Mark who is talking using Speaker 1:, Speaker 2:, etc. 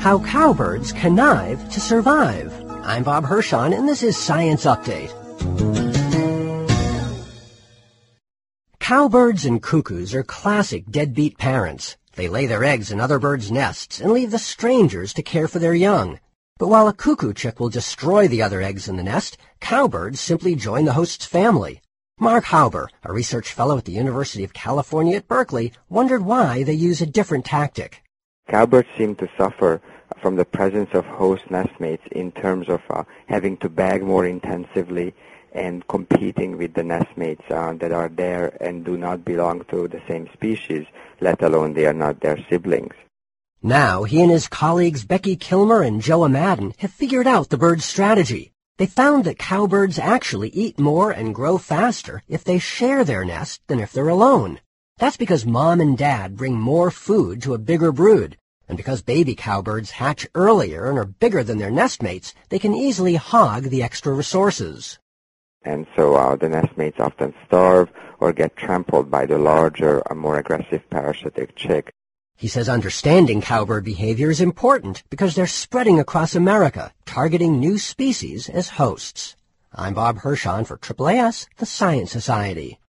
Speaker 1: How cowbirds connive to survive. I'm Bob Hirschon, and this is Science Update. Cowbirds and cuckoos are classic deadbeat parents. They lay their eggs in other birds' nests and leave the strangers to care for their young. But while a cuckoo chick will destroy the other eggs in the nest, cowbirds simply join the host's family. Mark Hauber, a research fellow at the University of California at Berkeley, wondered why they use a different tactic.
Speaker 2: Cowbirds seem to suffer from the presence of host nestmates in terms of having to bag more intensively and competing with the nestmates that are there and do not belong to the same species, let alone they are not their siblings.
Speaker 1: Now, he and his colleagues Becky Kilmer and Joa Madden have figured out the bird's strategy. They found that cowbirds actually eat more and grow faster if they share their nest than if they're alone. That's because mom and dad bring more food to a bigger brood. And because baby cowbirds hatch earlier and are bigger than their nestmates, they can easily hog the extra resources.
Speaker 2: And so the nestmates often starve or get trampled by the larger, more aggressive parasitic chick.
Speaker 1: He says understanding cowbird behavior is important because they're spreading across America, targeting new species as hosts. I'm Bob Hirschon for AAAS, the Science Society.